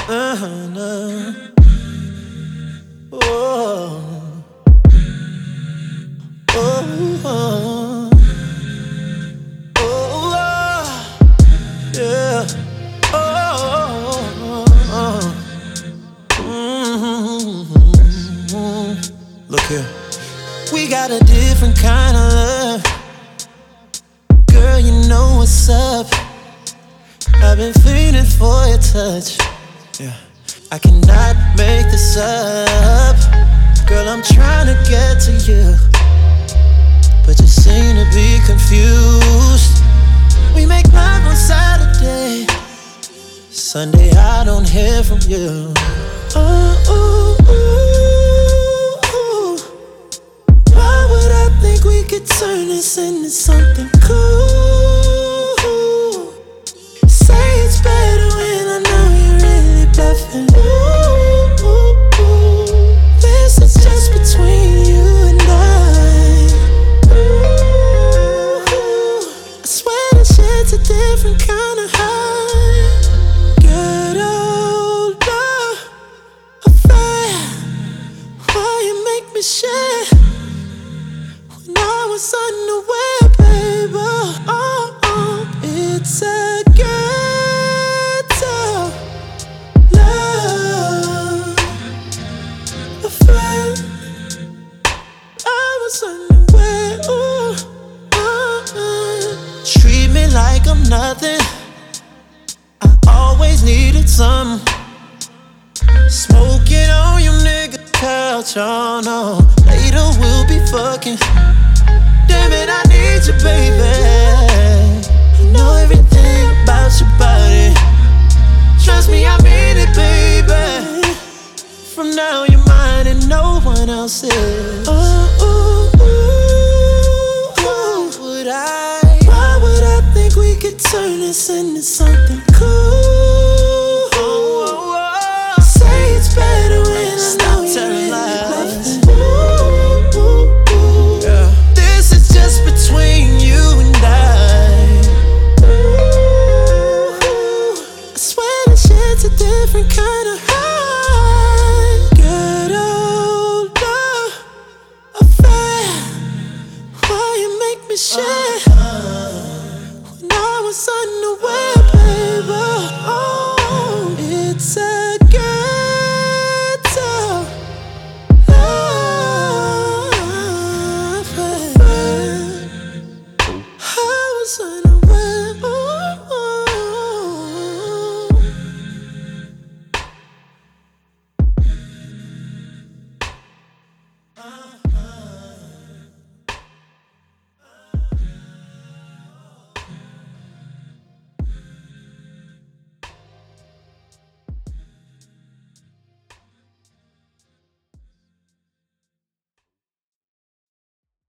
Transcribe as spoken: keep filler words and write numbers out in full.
Uh-huh, no. Oh, oh, oh, oh, yeah. Oh, oh, oh. Mm-hmm. Look here. We got a different kind of love. Girl, you know what's up. I've been feeling for your touch. Yeah. I cannot make this up. Girl, I'm trying to get to you, but you seem to be confused. We make love on Saturday, Sunday I don't hear from you. Oh, ooh, ooh, ooh. Why would I think we could turn this into something cool? Say it's better when I know you're really bluffing. Ooh, ooh, ooh. This is just between you and I. Ooh, I swear this shit's a different kind of high. Get older, a fire. Why you make me share? When I was unaware, baby. Oh, oh, it's a ghetto love affair. I was unaware. Ooh, uh, uh. Treat me like I'm nothing. I always needed some. Smoking on your nigga couch, oh no. Later we'll be fucking. Damn it, I need you, baby. I know everything about your body. Trust me, I mean it, baby. From now you're mine and no one else is. Oh, ooh, ooh, ooh. Would I? Why would I think we could turn this into something cool?